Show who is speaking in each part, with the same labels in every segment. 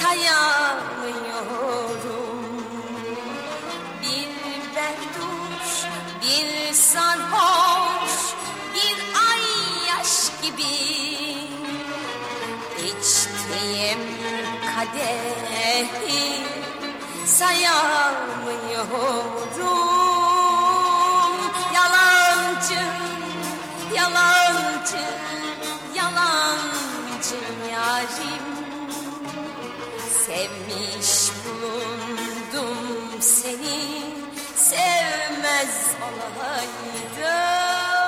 Speaker 1: sayamıyorum. Bir berduş, bir sarhoş, bir ay yaş gibi içtiğim kadehi sayamıyorum. Yalancı, yalancı, yalancı yarim. Sevmiş bulundum seni, sevmez olaydım.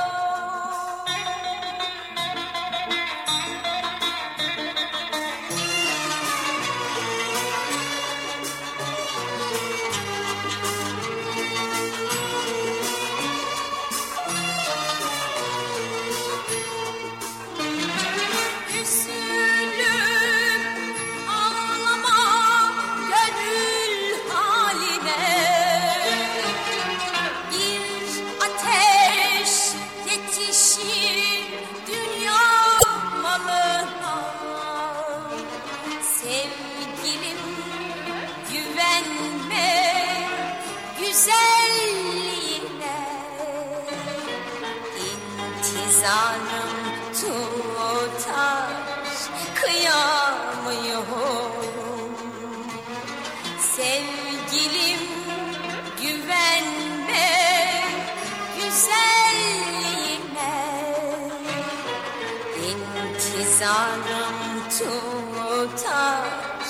Speaker 1: İntizarım tutar, kıyamıyorum. Sevgilim güvenme güzelliğine. İntizarım tutar,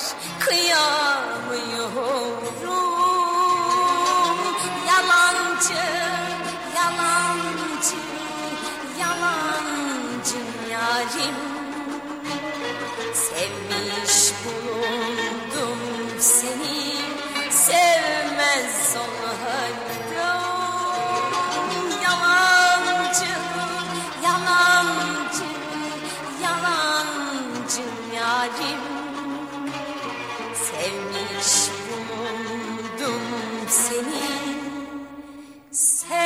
Speaker 1: kıyamıyorum. Yalancı, yalancı, yalancı yarim. Sevmiş bulundum seni, sevmez olaydım. Yalancı, yalancı, yalancı yarim. Sevmiş bulundum seni,